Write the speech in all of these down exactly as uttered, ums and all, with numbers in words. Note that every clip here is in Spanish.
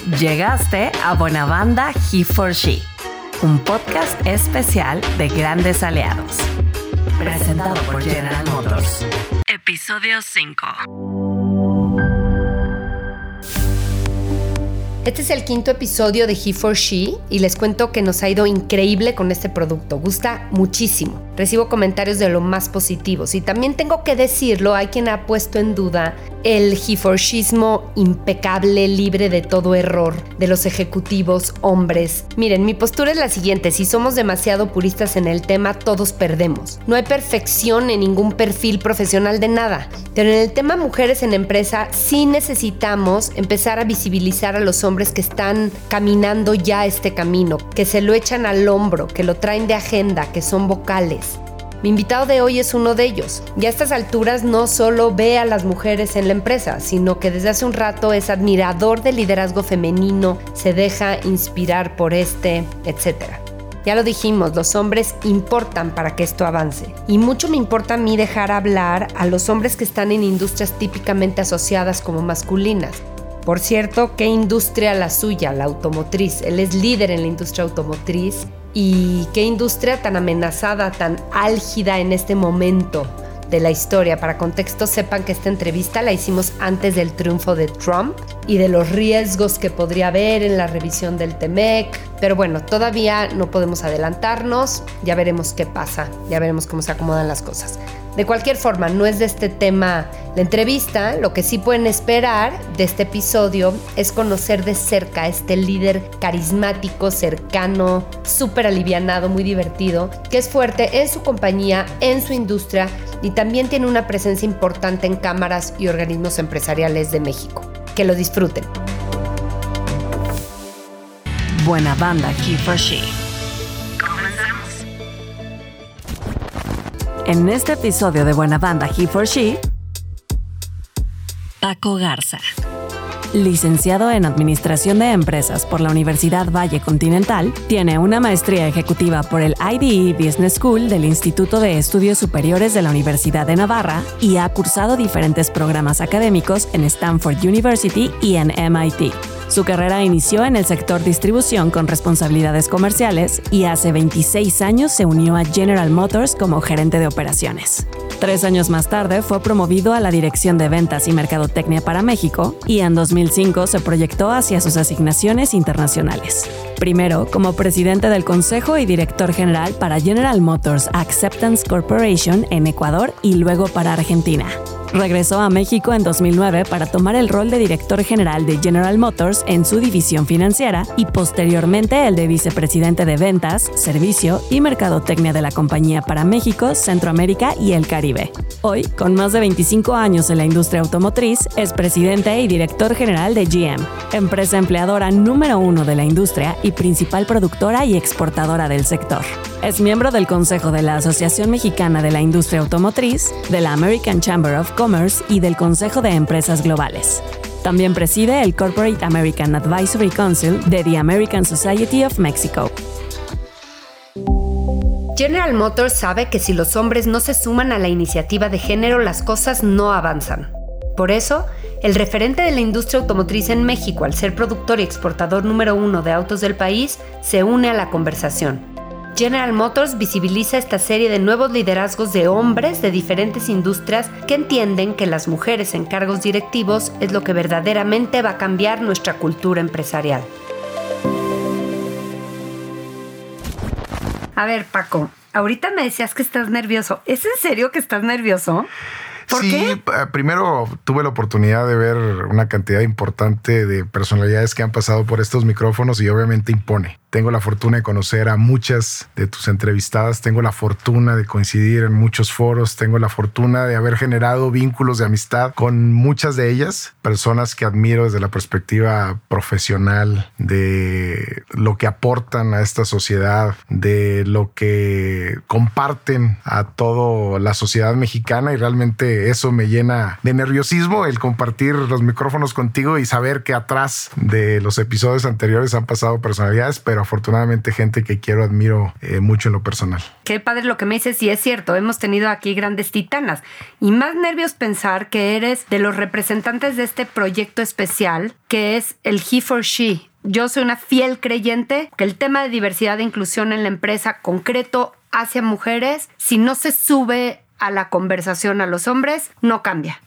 Llegaste a Buena Banda He for She, un podcast especial de grandes aliados. Presentado por General Motors. Episodio cinco. Este es el quinto episodio de He for She y les cuento que nos ha ido increíble con este producto. Gusta muchísimo. Recibo comentarios de lo más positivos y también tengo que decirlo, hay quien ha puesto en duda el He for Sheismo impecable, libre de todo error de los ejecutivos hombres. Miren, mi postura es la siguiente: si somos demasiado puristas en el tema, todos perdemos. No hay perfección en ningún perfil profesional de nada, pero en el tema mujeres en empresa sí necesitamos empezar a visibilizar a los hombres que están caminando ya este camino, que se lo echan al hombro, que lo traen de agenda, que son vocales. Mi invitado de hoy es uno de ellos. Y a estas alturas no solo ve a las mujeres en la empresa, sino que desde hace un rato es admirador del liderazgo femenino, se deja inspirar por este, etcétera. Ya lo dijimos, los hombres importan para que esto avance. Y mucho me importa a mí dejar hablar a los hombres que están en industrias típicamente asociadas como masculinas. Por cierto, ¿qué industria la suya? La automotriz. Él es líder en la industria automotriz. Y qué industria tan amenazada, tan álgida en este momento de la historia. Para contexto, sepan que esta entrevista la hicimos antes del triunfo de Trump y de los riesgos que podría haber en la revisión del T M E C. Pero bueno, todavía no podemos adelantarnos. Ya veremos qué pasa, ya veremos cómo se acomodan las cosas. De cualquier forma, no es de este tema la entrevista. Lo que sí pueden esperar de este episodio es conocer de cerca a este líder carismático, cercano, súper alivianado, muy divertido, que es fuerte en su compañía, en su industria y también tiene una presencia importante en cámaras y organismos empresariales de México. Que lo disfruten. Buena Banda He for She. En este episodio de Buena Banda He for She, Paco Garza. Licenciado en Administración de Empresas por la Universidad Valle Continental, tiene una maestría ejecutiva por el I D E Business School del Instituto de Estudios Superiores de la Universidad de Navarra y ha cursado diferentes programas académicos en Stanford University y en M I T. Su carrera inició en el sector distribución con responsabilidades comerciales y hace veintiséis años se unió a General Motors como gerente de operaciones. Tres años más tarde fue promovido a la dirección de ventas y mercadotecnia para México y en dos mil cinco se proyectó hacia sus asignaciones internacionales. Primero como presidente del Consejo y director general para General Motors Acceptance Corporation en Ecuador y luego para Argentina. Regresó a México en dos mil nueve para tomar el rol de director general de General Motors en su división financiera y posteriormente el de vicepresidente de ventas, servicio y mercadotecnia de la compañía para México, Centroamérica y el Caribe. Hoy, con más de veinticinco años en la industria automotriz, es presidente y director general de G M, empresa empleadora número uno de la industria y principal productora y exportadora del sector. Es miembro del Consejo de la Asociación Mexicana de la Industria Automotriz, de la American Chamber of Commerce y del Consejo de Empresas Globales. También preside el Corporate American Advisory Council de the American Society of Mexico. General Motors sabe que si los hombres no se suman a la iniciativa de género, las cosas no avanzan. Por eso, el referente de la industria automotriz en México, al ser productor y exportador número uno de autos del país, se une a la conversación. General Motors visibiliza esta serie de nuevos liderazgos de hombres de diferentes industrias que entienden que las mujeres en cargos directivos es lo que verdaderamente va a cambiar nuestra cultura empresarial. A ver, Paco, ahorita me decías que estás nervioso. ¿Es en serio que estás nervioso? ¿Por sí, qué? Primero tuve la oportunidad de ver una cantidad importante de personalidades que han pasado por estos micrófonos y obviamente impone. Tengo la fortuna de conocer a muchas de tus entrevistadas, tengo la fortuna de coincidir en muchos foros, tengo la fortuna de haber generado vínculos de amistad con muchas de ellas, personas que admiro desde la perspectiva profesional, de lo que aportan a esta sociedad, de lo que comparten a toda la sociedad mexicana, y realmente eso me llena de nerviosismo, el compartir los micrófonos contigo y saber que atrás de los episodios anteriores han pasado personalidades, pero pero afortunadamente gente que quiero, admiro eh, mucho en lo personal. Qué padre lo que me dices, y es cierto, hemos tenido aquí grandes titanas. Y más nervios pensar que eres de los representantes de este proyecto especial, que es el He for She. Yo soy una fiel creyente que el tema de diversidad e inclusión en la empresa concreto hacia mujeres, si no se sube a la conversación a los hombres, no cambia.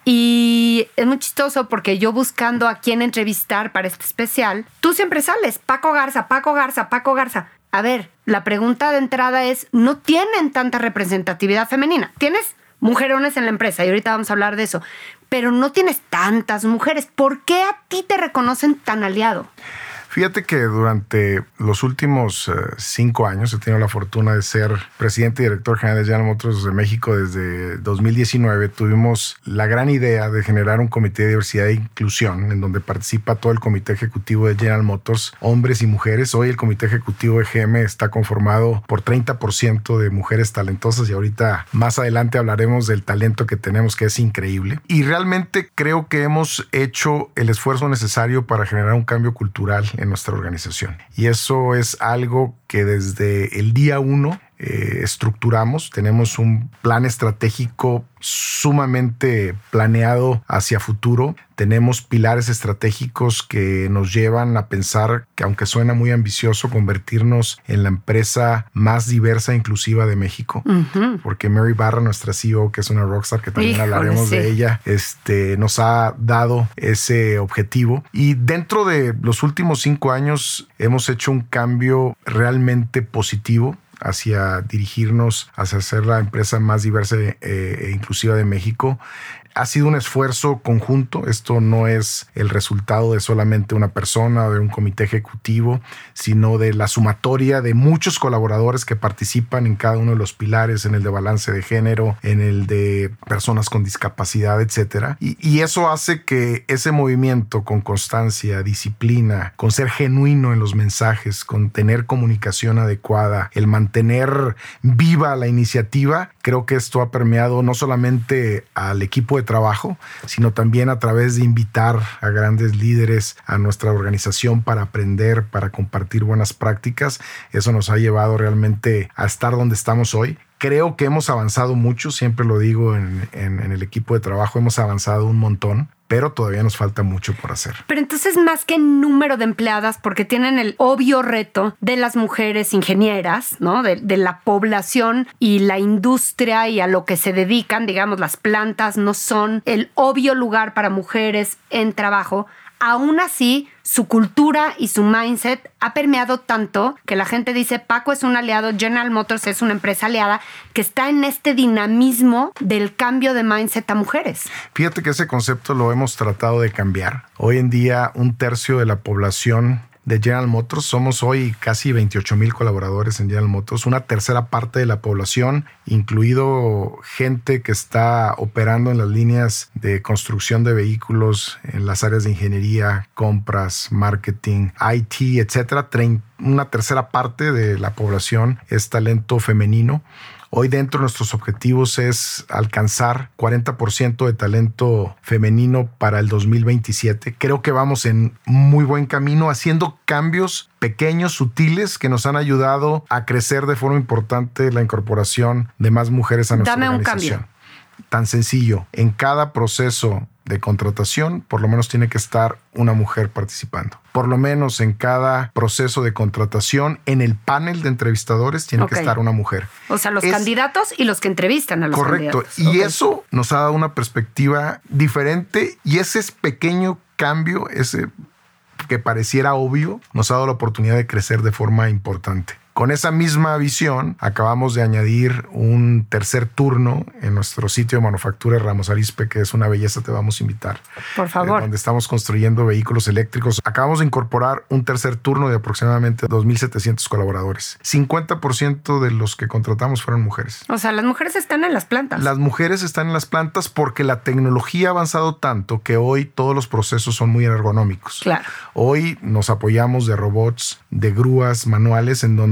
Y es muy chistoso porque yo buscando a quién entrevistar para este especial, tú siempre sales, Paco Garza, Paco Garza, Paco Garza. A ver, la pregunta de entrada es, no tienen tanta representatividad femenina. Tienes mujerones en la empresa y ahorita vamos a hablar de eso, pero no tienes tantas mujeres. ¿Por qué a ti te reconocen tan aliado? Fíjate que durante los últimos uh, cinco años he tenido la fortuna de ser presidente y director general de General Motors de México desde dos mil diecinueve. Tuvimos la gran idea de generar un comité de diversidad e inclusión en donde participa todo el comité ejecutivo de General Motors, hombres y mujeres. Hoy el comité ejecutivo de G M está conformado por treinta por ciento de mujeres talentosas y ahorita más adelante hablaremos del talento que tenemos, que es increíble. Y realmente creo que hemos hecho el esfuerzo necesario para generar un cambio cultural en nuestra organización. Y eso es algo que desde el día uno eh, estructuramos. Tenemos un plan estratégico sumamente planeado hacia futuro. Tenemos pilares estratégicos que nos llevan a pensar que, aunque suena muy ambicioso, convertirnos en la empresa más diversa e inclusiva de México. Uh-huh. Porque Mary Barra, nuestra C E O, que es una rockstar, que también Híjole, hablaremos sí. de ella, este, nos ha dado ese objetivo. Y dentro de los últimos cinco años hemos hecho un cambio realmente positivo hacia dirigirnos, hacia ser la empresa más diversa e, e inclusiva de México. Ha sido un esfuerzo conjunto. Esto no es el resultado de solamente una persona o de un comité ejecutivo, sino de la sumatoria de muchos colaboradores que participan en cada uno de los pilares, en el de balance de género, en el de personas con discapacidad, etcétera. Y, y eso hace que ese movimiento, con constancia, disciplina, con ser genuino en los mensajes, con tener comunicación adecuada, el mantener viva la iniciativa, creo que esto ha permeado no solamente al equipo de trabajo, sino también a través de invitar a grandes líderes a nuestra organización para aprender, para compartir buenas prácticas. Eso nos ha llevado realmente a estar donde estamos hoy. Creo que hemos avanzado mucho, siempre lo digo en, en, en el equipo de trabajo, hemos avanzado un montón, pero todavía nos falta mucho por hacer. Pero entonces, más que número de empleadas, porque tienen el obvio reto de las mujeres ingenieras, ¿no? De, de la población y la industria y a lo que se dedican, digamos, las plantas no son el obvio lugar para mujeres en trabajo. Aún así, su cultura y su mindset ha permeado tanto que la gente dice, Paco es un aliado, General Motors es una empresa aliada que está en este dinamismo del cambio de mindset a mujeres. Fíjate que ese concepto lo hemos tratado de cambiar. Hoy en día, un tercio de la población de General Motors, somos hoy casi veintiocho mil colaboradores en General Motors, una tercera parte de la población, incluido gente que está operando en las líneas de construcción de vehículos, en las áreas de ingeniería, compras, marketing, I T, etcétera. Una tercera parte de la población es talento femenino. Hoy dentro de nuestros objetivos es alcanzar cuarenta por ciento de talento femenino para el dos mil veintisiete. Creo que vamos en muy buen camino, haciendo cambios pequeños, sutiles, que nos han ayudado a crecer de forma importante la incorporación de más mujeres a nuestra Dame organización. Un cambio. Tan sencillo, en cada proceso de contratación, por lo menos tiene que estar una mujer participando. Por lo menos en cada proceso de contratación, en el panel de entrevistadores, tiene okay. que estar una mujer. O sea, los es, candidatos y los que entrevistan a los correcto. candidatos. Correcto. Y okay. eso nos ha dado una perspectiva diferente, y ese pequeño cambio, ese que pareciera obvio, nos ha dado la oportunidad de crecer de forma importante. Con esa misma visión, acabamos de añadir un tercer turno en nuestro sitio de manufactura Ramos Arizpe, que es una belleza, te vamos a invitar. Por favor. Eh, donde estamos construyendo vehículos eléctricos. Acabamos de incorporar un tercer turno de aproximadamente dos mil setecientos colaboradores. cincuenta por ciento de los que contratamos fueron mujeres. O sea, las mujeres están en las plantas. Las mujeres están en las plantas porque la tecnología ha avanzado tanto que hoy todos los procesos son muy ergonómicos. Claro. Hoy nos apoyamos de robots, de grúas manuales, en donde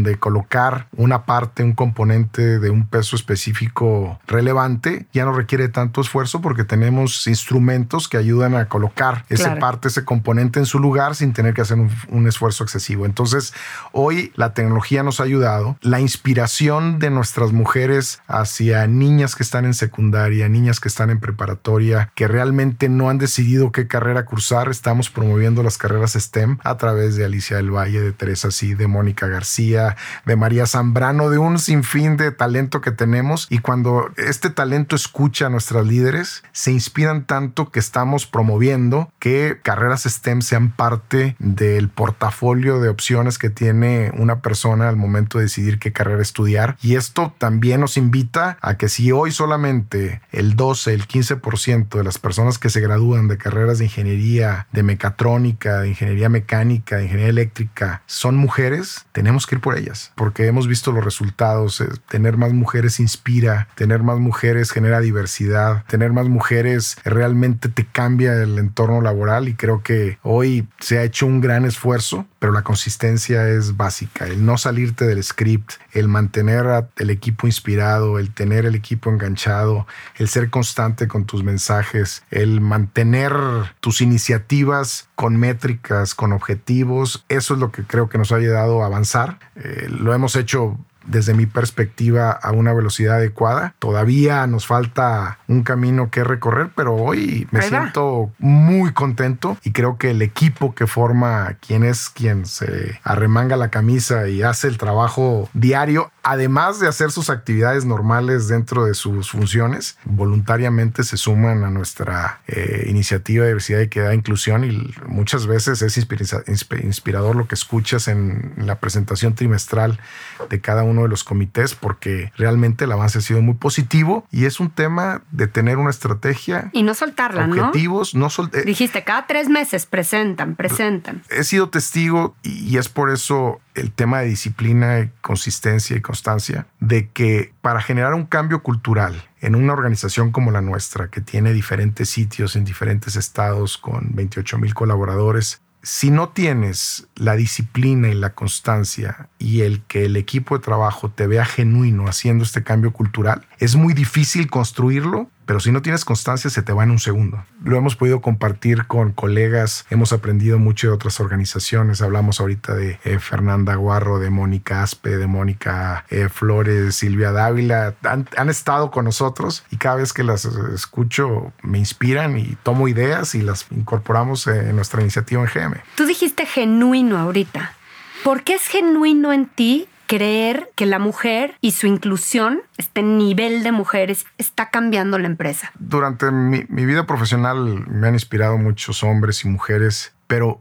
donde colocar una parte, un componente de un peso específico relevante ya no requiere tanto esfuerzo porque tenemos instrumentos que ayudan a colocar esa claro. parte, ese componente en su lugar sin tener que hacer un, un esfuerzo excesivo. Entonces, hoy la tecnología nos ha ayudado. La inspiración de nuestras mujeres hacia niñas que están en secundaria, niñas que están en preparatoria, que realmente no han decidido qué carrera cursar. Estamos promoviendo las carreras STEM a través de Alicia del Valle, de Teresa Sí, de Mónica García, de María Zambrano, de un sinfín de talento que tenemos. Y cuando este talento escucha a nuestras líderes, se inspiran tanto que estamos promoviendo que carreras STEM sean parte del portafolio de opciones que tiene una persona al momento de decidir qué carrera estudiar. Y esto también nos invita a que si hoy solamente el doce, el quince por ciento de las personas que se gradúan de carreras de ingeniería, de mecatrónica, de ingeniería mecánica, de ingeniería eléctrica, son mujeres, tenemos que ir por ellas, porque hemos visto los resultados. Eh, tener más mujeres inspira, tener más mujeres genera diversidad, tener más mujeres realmente te cambia el entorno laboral, y creo que hoy se ha hecho un gran esfuerzo, pero la consistencia es básica. El no salirte del script, el mantener al equipo inspirado, el tener el equipo enganchado, el ser constante con tus mensajes, el mantener tus iniciativas con métricas, con objetivos. Eso es lo que creo que nos ha ayudado a avanzar. Eh, lo hemos hecho desde mi perspectiva a una velocidad adecuada. Todavía nos falta un camino que recorrer, pero hoy me Ahí va. siento muy contento, y creo que el equipo que forma, quien es quien se arremanga la camisa y hace el trabajo diario, además de hacer sus actividades normales dentro de sus funciones, voluntariamente se suman a nuestra eh, iniciativa de diversidad, equidad e inclusión, y muchas veces es inspira- inspirador lo que escuchas en la presentación trimestral de cada uno de los comités, porque realmente el avance ha sido muy positivo, y es un tema de tener una estrategia y no soltarla, objetivos, ¿no? no sol- eh, Dijiste, cada tres meses presentan, presentan. He sido testigo, y es por eso el tema de disciplina, consistencia y constancia, de que para generar un cambio cultural en una organización como la nuestra, que tiene diferentes sitios en diferentes estados con veintiocho mil colaboradores, si no tienes la disciplina y la constancia y el que el equipo de trabajo te vea genuino haciendo este cambio cultural, es muy difícil construirlo, pero si no tienes constancia se te va en un segundo. Lo hemos podido compartir con colegas, hemos aprendido mucho de otras organizaciones. Hablamos ahorita de eh, Fernanda Guarro, de Mónica Aspe, de Mónica eh, Flores, Silvia Dávila. Han, han estado con nosotros, y cada vez que las escucho me inspiran y tomo ideas y las incorporamos en nuestra iniciativa en G M. Tú dijiste genuino ahorita. ¿Por qué es genuino en ti creer que la mujer y su inclusión, este nivel de mujeres, está cambiando la empresa? Durante mi, mi vida profesional me han inspirado muchos hombres y mujeres, pero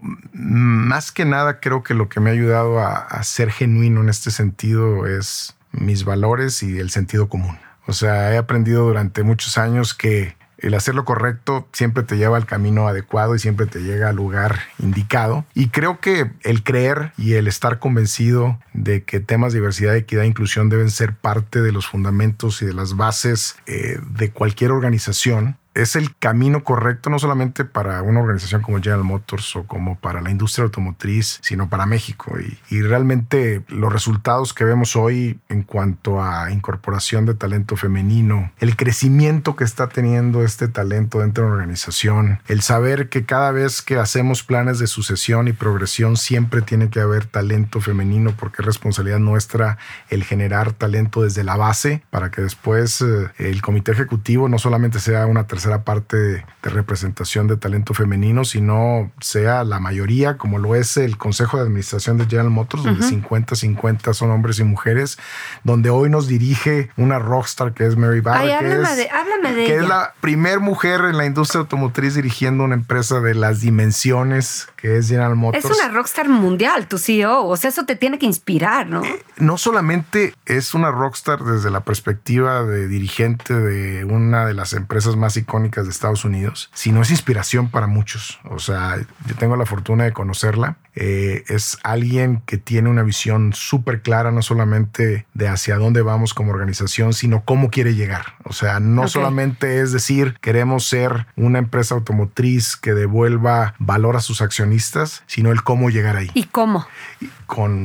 más que nada creo que lo que me ha ayudado a, a ser genuino en este sentido es mis valores y el sentido común. O sea, he aprendido durante muchos años que el hacer lo correcto siempre te lleva al camino adecuado y siempre te llega al lugar indicado. Y creo que el creer y el estar convencido de que temas de diversidad, equidad e inclusión deben ser parte de los fundamentos y de las bases eh, de cualquier organización es el camino correcto, no solamente para una organización como General Motors o como para la industria automotriz, sino para México. Y, y realmente los resultados que vemos hoy en cuanto a incorporación de talento femenino, el crecimiento que está teniendo este talento dentro de la organización, el saber que cada vez que hacemos planes de sucesión y progresión siempre tiene que haber talento femenino, porque es responsabilidad nuestra el generar talento desde la base para que después eh, el comité ejecutivo no solamente sea una tercera parte de, de representación de talento femenino, sino sea la mayoría, como lo es el Consejo de Administración de General Motors, uh-huh. donde cincuenta cincuenta son hombres y mujeres, donde hoy nos dirige una rockstar que es Mary Barra, Ay, que, háblame es, de, háblame de que ella. es la primer mujer en la industria automotriz dirigiendo una empresa de las dimensiones que es General Motors. Es una rockstar mundial, tu C E O. O sea, eso te tiene que inspirar, ¿no? Eh, no solamente es una rockstar desde la perspectiva de dirigente de una de las empresas más icónicas de Estados Unidos, sino es inspiración para muchos. O sea, yo tengo la fortuna de conocerla. Eh, es alguien que tiene una visión súper clara, no solamente de hacia dónde vamos como organización, sino cómo quiere llegar. O sea, no okay. solamente es decir, queremos ser una empresa automotriz que devuelva valor a sus accionistas, sino el cómo llegar ahí. ¿Y cómo? Con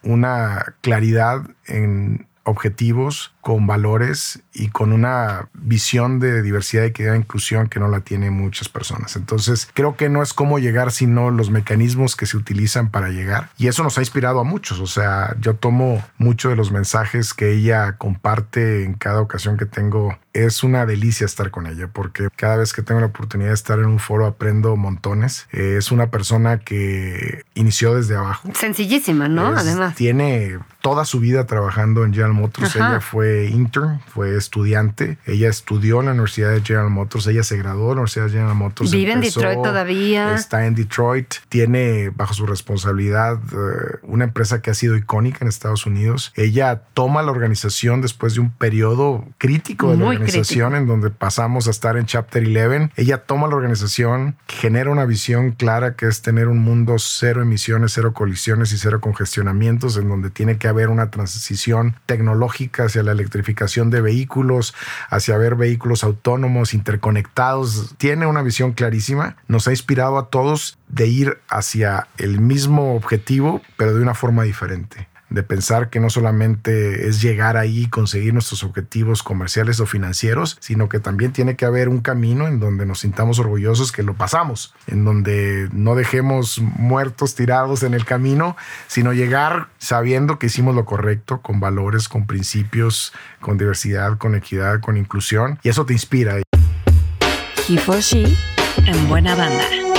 una claridad en objetivos, con valores y con una visión de diversidad, equidad e inclusión que no la tienen muchas personas. Entonces, creo que no es cómo llegar, sino los mecanismos que se utilizan para llegar. Y eso nos ha inspirado a muchos. O sea, yo tomo mucho de los mensajes que ella comparte en cada ocasión que tengo. Es una delicia estar con ella porque cada vez que tengo la oportunidad de estar en un foro aprendo montones. Eh, es una persona que inició desde abajo. Sencillísima, ¿no? Es, Además. Tiene toda su vida trabajando en General Motors. Ajá. Ella fue intern, fue estudiante. Ella estudió en la Universidad de General Motors. Ella se graduó de la Universidad de General Motors. Vive empezó, en Detroit todavía. Está en Detroit. Tiene bajo su responsabilidad uh, una empresa que ha sido icónica en Estados Unidos. Ella toma la organización después de un periodo crítico de la Muy organización crítico. En donde pasamos a estar en Chapter once. Ella toma la organización, genera una visión clara que es tener un mundo cero emisiones, cero colisiones y cero congestionamientos, en donde tiene que haber una transición tecnológica hacia la electrificación de vehículos, hacia ver vehículos autónomos, interconectados. Tiene una visión clarísima. Nos ha inspirado a todos de ir hacia el mismo objetivo, pero de una forma diferente. De pensar que no solamente es llegar ahí y conseguir nuestros objetivos comerciales o financieros, sino que también tiene que haber un camino en donde nos sintamos orgullosos que lo pasamos, en donde no dejemos muertos tirados en el camino, sino llegar sabiendo que hicimos lo correcto, con valores, con principios, con diversidad, con equidad, con inclusión, y eso te inspira. He for She en buena banda.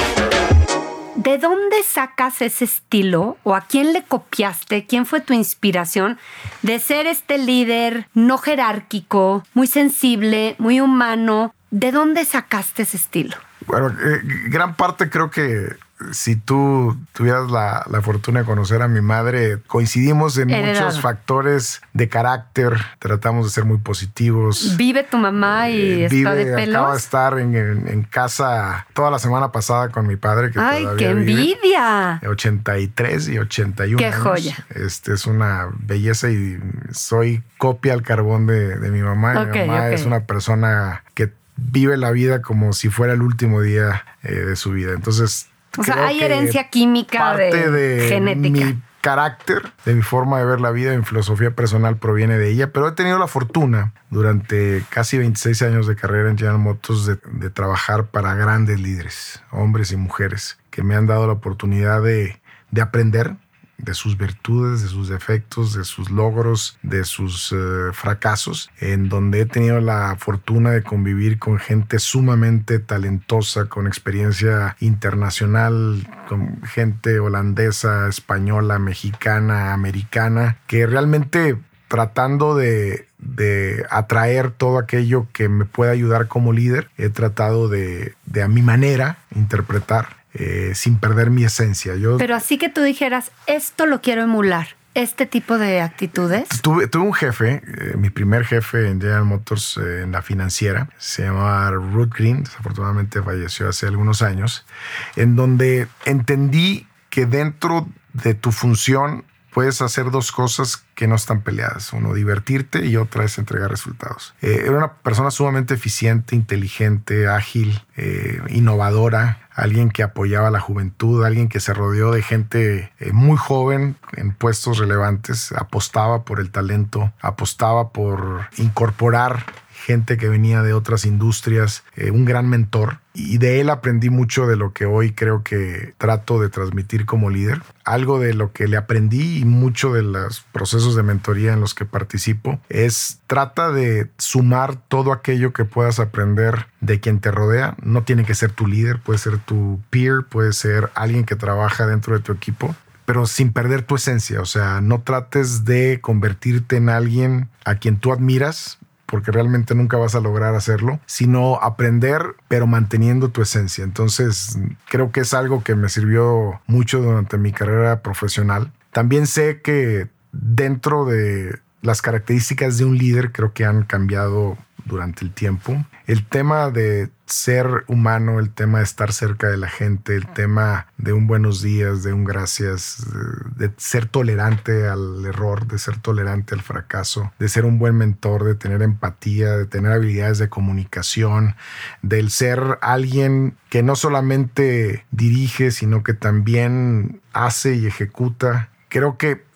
¿De dónde sacas ese estilo o a quién le copiaste? ¿Quién fue tu inspiración de ser este líder no jerárquico, muy sensible, muy humano? ¿De dónde sacaste ese estilo? Bueno, eh, gran parte creo que si tú tuvieras la, la fortuna de conocer a mi madre, coincidimos en Heredado. muchos factores de carácter. Tratamos de ser muy positivos. ¿Vive tu mamá y eh, está vive, de pelos? Acaba de estar en, en, en casa toda la semana pasada con mi padre, que ¡Ay, todavía qué envidia! Vive, ochenta y tres y ochenta y uno ¡Qué años. joya! Este es una belleza y soy copia al carbón de, de mi mamá. Okay, mi mamá okay. es una persona que vive la vida como si fuera el último día eh, de su vida. Entonces, o sea, hay herencia química, parte de, de genética. Mi carácter, de mi forma de ver la vida, mi filosofía personal proviene de ella, pero he tenido la fortuna durante casi veintiséis años de carrera en General Motors de, de trabajar para grandes líderes, hombres y mujeres, que me han dado la oportunidad de, de aprender de sus virtudes, de sus defectos, de sus logros, de sus uh, fracasos, en donde he tenido la fortuna de convivir con gente sumamente talentosa, con experiencia internacional, con gente holandesa, española, mexicana, americana, que realmente tratando de, de atraer todo aquello que me pueda ayudar como líder, he tratado de, de a mi manera, interpretar Eh, sin perder mi esencia. Yo, Pero así que tú dijeras, esto lo quiero emular, este tipo de actitudes. Tuve, tuve un jefe, eh, mi primer jefe en General Motors, eh, en la financiera, se llamaba Ruth Green, desafortunadamente falleció hace algunos años, en donde entendí que dentro de tu función puedes hacer dos cosas que no están peleadas. Uno, divertirte, y otra es entregar resultados. Eh, era una persona sumamente eficiente, inteligente, ágil, eh, innovadora, alguien que apoyaba a la juventud, alguien que se rodeó de gente eh, muy joven en puestos relevantes, apostaba por el talento, apostaba por incorporar gente que venía de otras industrias, eh, un gran mentor. Y de él aprendí mucho de lo que hoy creo que trato de transmitir como líder. Algo de lo que le aprendí y mucho de los procesos de mentoría en los que participo es trata de sumar todo aquello que puedas aprender de quien te rodea. No tiene que ser tu líder, puede ser tu peer, puede ser alguien que trabaja dentro de tu equipo, pero sin perder tu esencia. O sea, no trates de convertirte en alguien a quien tú admiras, porque realmente nunca vas a lograr hacerlo, sino aprender, pero manteniendo tu esencia. Entonces, creo que es algo que me sirvió mucho durante mi carrera profesional. También sé que dentro de las características de un líder, creo que han cambiado durante el tiempo. El tema de ser humano, el tema de estar cerca de la gente, el tema de un buenos días, de un gracias, de ser tolerante al error, de ser tolerante al fracaso, de ser un buen mentor, de tener empatía, de tener habilidades de comunicación, del ser alguien que no solamente dirige, sino que también hace y ejecuta. Creo que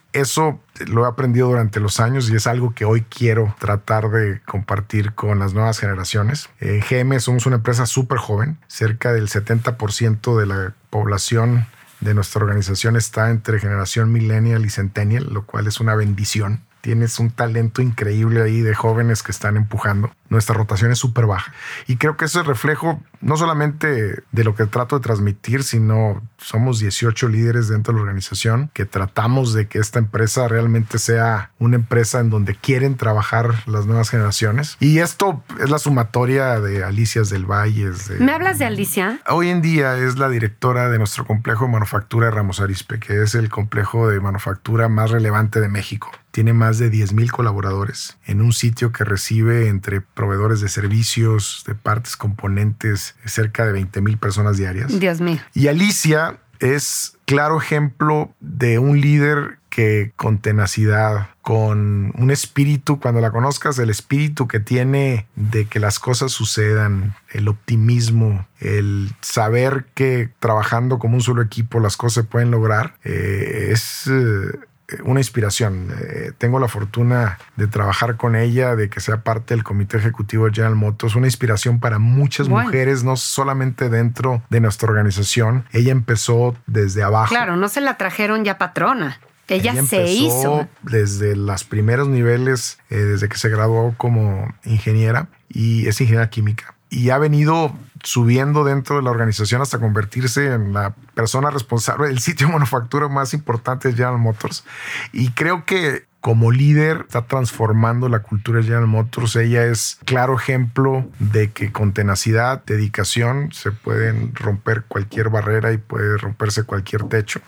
eso lo he aprendido durante los años y es algo que hoy quiero tratar de compartir con las nuevas generaciones. Eh, G M somos una empresa súper joven. Cerca del setenta por ciento de la población de nuestra organización está entre generación millennial y centennial, lo cual es una bendición. Tienes un talento increíble ahí de jóvenes que están empujando. Nuestra rotación es súper baja. Y creo que eso es reflejo no solamente de lo que trato de transmitir, sino somos dieciocho líderes dentro de la organización que tratamos de que esta empresa realmente sea una empresa en donde quieren trabajar las nuevas generaciones. Y esto es la sumatoria de Alicia del Valle. De... ¿Me hablas de Alicia? Hoy en día es la directora de nuestro complejo de manufactura de Ramos Arizpe, que es el complejo de manufactura más relevante de México. Tiene más de diez mil colaboradores en un sitio que recibe entre proveedores de servicios, de partes, componentes, cerca de veinte mil personas diarias. Dios mío. Y Alicia es claro ejemplo de un líder que con tenacidad, con un espíritu, cuando la conozcas, el espíritu que tiene de que las cosas sucedan, el optimismo, el saber que trabajando como un solo equipo las cosas se pueden lograr, eh, es... Eh, una inspiración. Eh, tengo la fortuna de trabajar con ella, de que sea parte del comité ejecutivo de General Motors, una inspiración para muchas bueno. mujeres, no solamente dentro de nuestra organización. Ella empezó desde abajo. Claro, no se la trajeron ya patrona. Ella, ella se hizo. Desde los primeros niveles, eh, desde que se graduó como ingeniera, y es ingeniera química. Y ha venido subiendo dentro de la organización hasta convertirse en la persona responsable del sitio de manufactura más importante de General Motors. Y creo que como líder está transformando la cultura de General Motors. Ella es claro ejemplo de que con tenacidad, dedicación, se pueden romper cualquier barrera y puede romperse cualquier techo.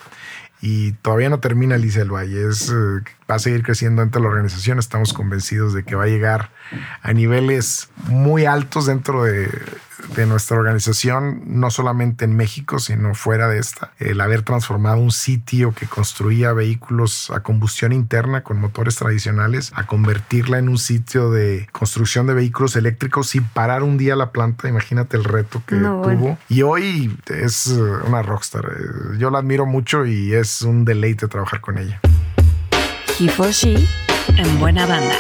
Y todavía no termina Alicia del Valle. Es, eh, va a seguir creciendo dentro de la organización. Estamos convencidos de que va a llegar a niveles muy altos dentro de, de nuestra organización, no solamente en México, sino fuera de esta. El haber transformado un sitio que construía vehículos a combustión interna con motores tradicionales a convertirla en un sitio de construcción de vehículos eléctricos sin parar un día la planta. Imagínate el reto que no, tuvo. Bueno. Y hoy es una rockstar. Yo la admiro mucho y es un deleite trabajar con ella. He for She en buena banda.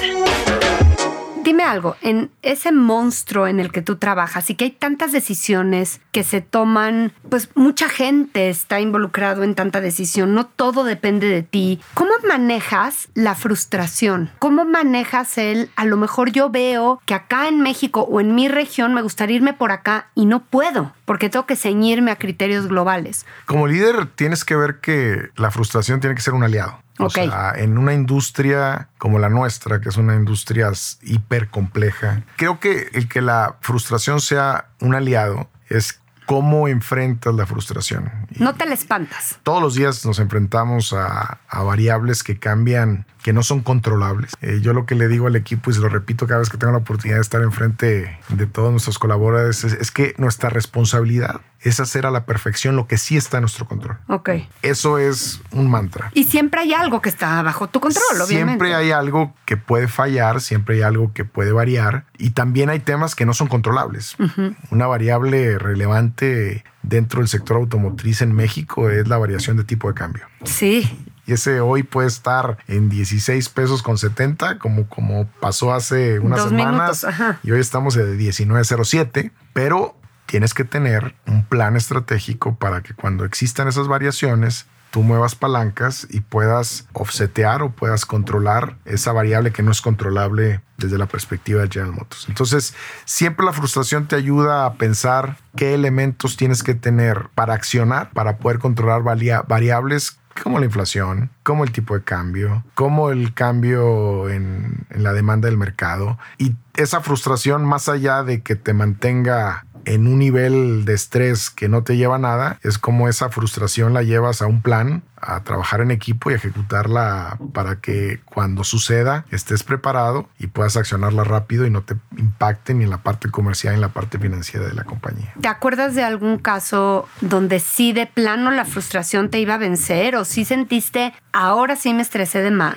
Dime algo, en ese monstruo en el que tú trabajas y que hay tantas decisiones que se toman, pues mucha gente está involucrado en tanta decisión, no todo depende de ti. ¿Cómo manejas la frustración? ¿Cómo manejas el, a lo mejor yo veo que acá en México o en mi región me gustaría irme por acá y no puedo porque tengo que ceñirme a criterios globales? Como líder tienes que ver que la frustración tiene que ser un aliado. O okay. sea, en una industria como la nuestra, que es una industria hiper compleja, creo que el que la frustración sea un aliado es cómo enfrentas la frustración. No te la espantas. Todos los días nos enfrentamos a, a variables que cambian, que no son controlables. Eh, yo lo que le digo al equipo, y se lo repito cada vez que tengo la oportunidad de estar enfrente de todos nuestros colaboradores, es, es que nuestra responsabilidad es hacer a la perfección lo que sí está en nuestro control. Ok. Eso es un mantra. Y siempre hay algo que está bajo tu control, obviamente. Siempre hay algo que puede fallar, siempre hay algo que puede variar. Y también hay temas que no son controlables. Uh-huh. Una variable relevante dentro del sector automotriz en México es la variación de tipo de cambio. Sí. Y ese hoy puede estar en dieciséis pesos con setenta, como, como pasó hace unas Dos semanas. Minutos, y hoy estamos de diecinueve cero siete, pero tienes que tener un plan estratégico para que cuando existan esas variaciones, tú muevas palancas y puedas offsetear o puedas controlar esa variable que no es controlable desde la perspectiva de General Motors. Entonces, siempre la frustración te ayuda a pensar qué elementos tienes que tener para accionar, para poder controlar varia- variables como la inflación, como el tipo de cambio, como el cambio en, en la demanda del mercado. Y esa frustración, más allá de que te mantenga en un nivel de estrés que no te lleva a nada, es como esa frustración la llevas a un plan, a trabajar en equipo y ejecutarla para que cuando suceda estés preparado y puedas accionarla rápido y no te impacte ni en la parte comercial ni en la parte financiera de la compañía. ¿Te acuerdas de algún caso donde sí de plano la frustración te iba a vencer o sí sentiste, ahora sí me estresé de más?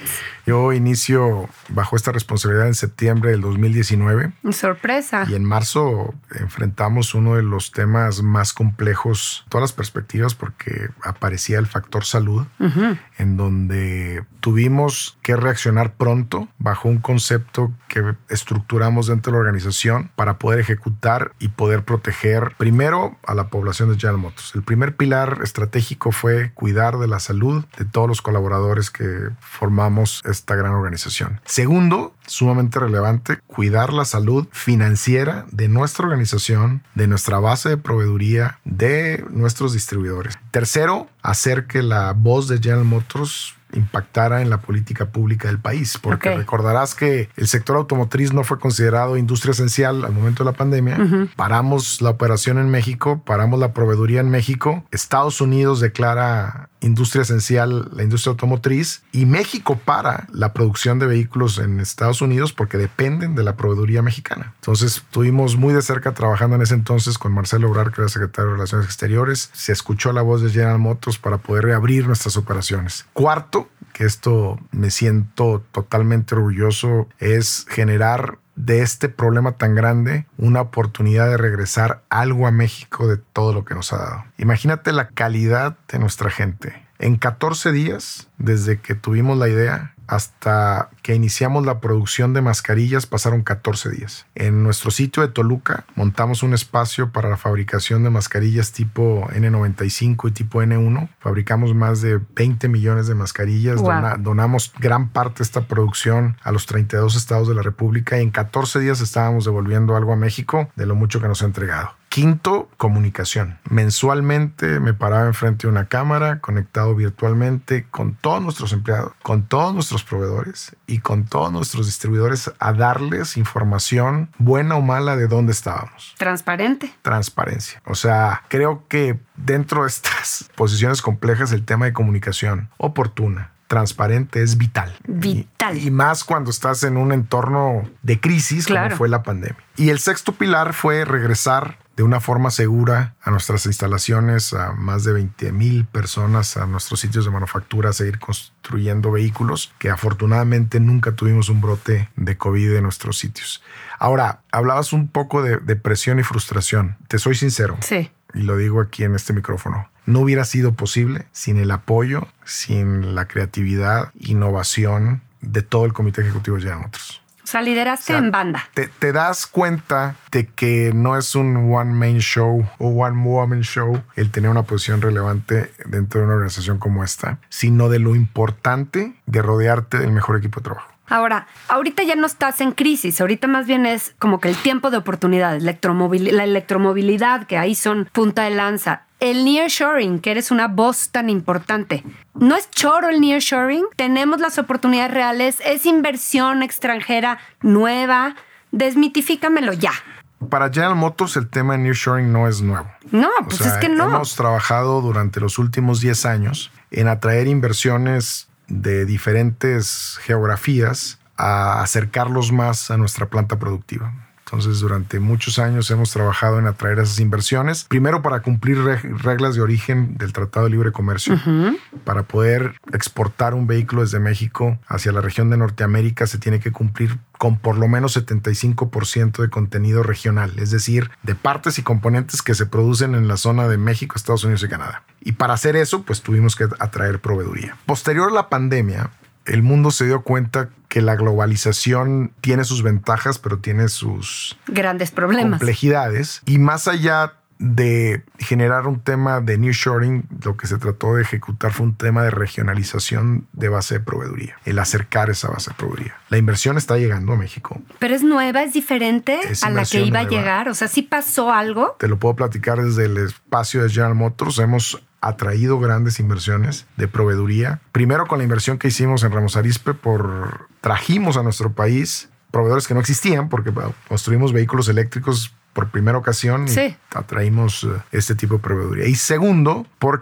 Yo inicio bajo esta responsabilidad en septiembre del dos mil diecinueve. Sorpresa. Y en marzo enfrentamos uno de los temas más complejos, todas las perspectivas, porque aparecía el factor salud, uh-huh. en donde tuvimos que reaccionar pronto bajo un concepto que estructuramos dentro de la organización para poder ejecutar y poder proteger primero a la población de General Motors. El primer pilar estratégico fue cuidar de la salud de todos los colaboradores que formamos esta gran organización. Segundo, sumamente relevante, cuidar la salud financiera de nuestra organización, de nuestra base de proveeduría, de nuestros distribuidores. Tercero, hacer que la voz de General Motors impactara en la política pública del país, porque okay. recordarás que el sector automotriz no fue considerado industria esencial al momento de la pandemia. Uh-huh. Paramos la operación en México, paramos la proveeduría en México. Estados Unidos declara industria esencial la industria automotriz y México para la producción de vehículos en Estados Unidos porque dependen de la proveeduría mexicana. Entonces estuvimos muy de cerca trabajando en ese entonces con Marcelo Ebrard, que era secretario de Relaciones Exteriores. Se escuchó la voz de General Motors para poder reabrir nuestras operaciones. Cuarto, que esto me siento totalmente orgulloso, es generar de este problema tan grande una oportunidad de regresar algo a México de todo lo que nos ha dado. Imagínate la calidad de nuestra gente. En catorce días, desde que tuvimos la idea hasta que iniciamos la producción de mascarillas, pasaron catorce días. En nuestro sitio de Toluca montamos un espacio para la fabricación de mascarillas tipo ene noventa y cinco y tipo ene uno. Fabricamos más de veinte millones de mascarillas. Wow. Dona, donamos gran parte de esta producción a los treinta y dos estados de la República y en catorce días estábamos devolviendo algo a México de lo mucho que nos ha entregado. Quinto, comunicación. Mensualmente me paraba enfrente de una cámara, conectado virtualmente con todos nuestros empleados, con todos nuestros proveedores y con todos nuestros distribuidores a darles información buena o mala de dónde estábamos. Transparente. Transparencia. O sea, creo que dentro de estas posiciones complejas el tema de comunicación oportuna, transparente es vital. Vital. Y, y más cuando estás en un entorno de crisis, claro, como fue la pandemia. Y el sexto pilar fue regresar de una forma segura a nuestras instalaciones, a más de veinte mil personas, a nuestros sitios de manufactura, a seguir construyendo vehículos, que afortunadamente nunca tuvimos un brote de COVID en nuestros sitios. Ahora, hablabas un poco de, de presión y frustración. Te soy sincero. Sí. Y lo digo aquí en este micrófono. No hubiera sido posible sin el apoyo, sin la creatividad, innovación de todo el comité ejecutivo de General Motors. O sea, lideraste o sea, en banda. Te, te das cuenta de que no es un one-man show o one-woman show el tener una posición relevante dentro de una organización como esta, sino de lo importante de rodearte del mejor equipo de trabajo. Ahora, ahorita ya no estás en crisis, ahorita más bien es como que el tiempo de oportunidades, electromovil- la electromovilidad, que ahí son punta de lanza. El nearshoring, que eres una voz tan importante. ¿No es choro el nearshoring? Tenemos las oportunidades reales, es inversión extranjera nueva. Desmitifícamelo ya. Para General Motors el tema de nearshoring no es nuevo. No, pues o sea, es que no. Hemos trabajado durante los últimos diez años en atraer inversiones de diferentes geografías a acercarlos más a nuestra planta productiva. Entonces, durante muchos años hemos trabajado en atraer esas inversiones, primero para cumplir reg- reglas de origen del Tratado de Libre Comercio, uh-huh. para poder exportar un vehículo desde México hacia la región de Norteamérica se tiene que cumplir con por lo menos setenta y cinco por ciento de contenido regional, es decir, de partes y componentes que se producen en la zona de México, Estados Unidos y Canadá. Y para hacer eso, pues tuvimos que atraer proveeduría. Posterior a la pandemia, el mundo se dio cuenta que la globalización tiene sus ventajas, pero tiene sus grandes problemas, complejidades. Y más allá de generar un tema de nearshoring, lo que se trató de ejecutar fue un tema de regionalización de base de proveeduría, el acercar esa base de proveeduría. La inversión está llegando a México. ¿Pero es nueva, es diferente es a la que iba nueva. a llegar? O sea, ¿sí pasó algo? Te lo puedo platicar desde el espacio de General Motors. Hemos atraído grandes inversiones de proveeduría. Primero con la inversión que hicimos en Ramos Arizpe, por, trajimos a nuestro país proveedores que no existían porque bueno, construimos vehículos eléctricos por primera ocasión y sí. atraímos este tipo de proveeduría. Y segundo, porque